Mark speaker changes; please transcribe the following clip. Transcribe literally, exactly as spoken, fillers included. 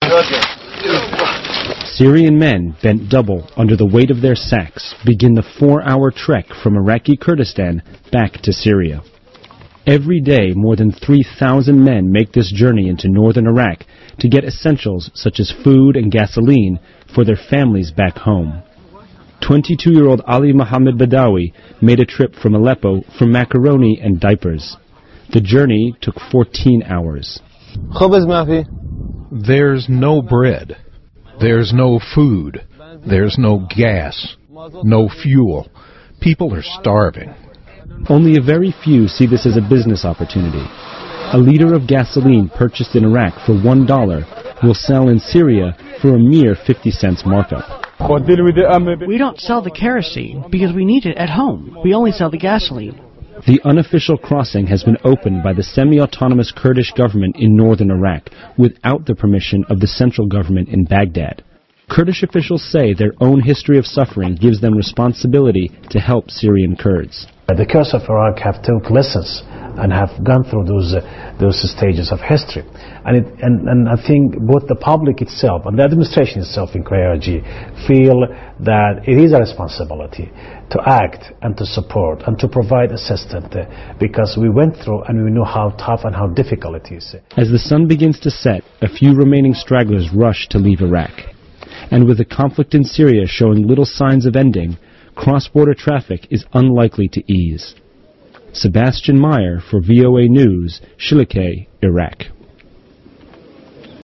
Speaker 1: Syrian men, bent double under the weight of their sacks, begin the four-hour trek from Iraqi Kurdistan back to Syria. Every day, more than three thousand men make this journey into northern Iraq to get essentials such as food and gasoline for their families back home. twenty-two-year-old Ali Mohammed Badawi made a trip from Aleppo for macaroni and diapers. The journey took fourteen hours.
Speaker 2: There's no bread. There's no food. There's no gas. No fuel. People are starving.
Speaker 1: Only a very few see this as a business opportunity. A liter of gasoline purchased in Iraq for one dollar will sell in Syria for a mere fifty cents markup.
Speaker 3: We don't sell the kerosene because we need it at home. We only sell the gasoline.
Speaker 1: The unofficial crossing has been opened by the semi-autonomous Kurdish government in northern Iraq without the permission of the central government in Baghdad. Kurdish officials say their own history of suffering gives them responsibility to help Syrian Kurds.
Speaker 4: The Kurds of Iraq have took lessons and have gone through those uh, those stages of history, and, it, and and I think both the public itself and the administration itself in K R G feel that it is a responsibility to act and to support and to provide assistance, uh, because we went through and we know how tough and how difficult it is.
Speaker 1: As the sun begins to set, a few remaining stragglers rush to leave Iraq, and with the conflict in Syria showing little signs of ending, cross-border traffic is unlikely to ease. Sebastian Meyer for V O A News, Shilakeh, Iraq.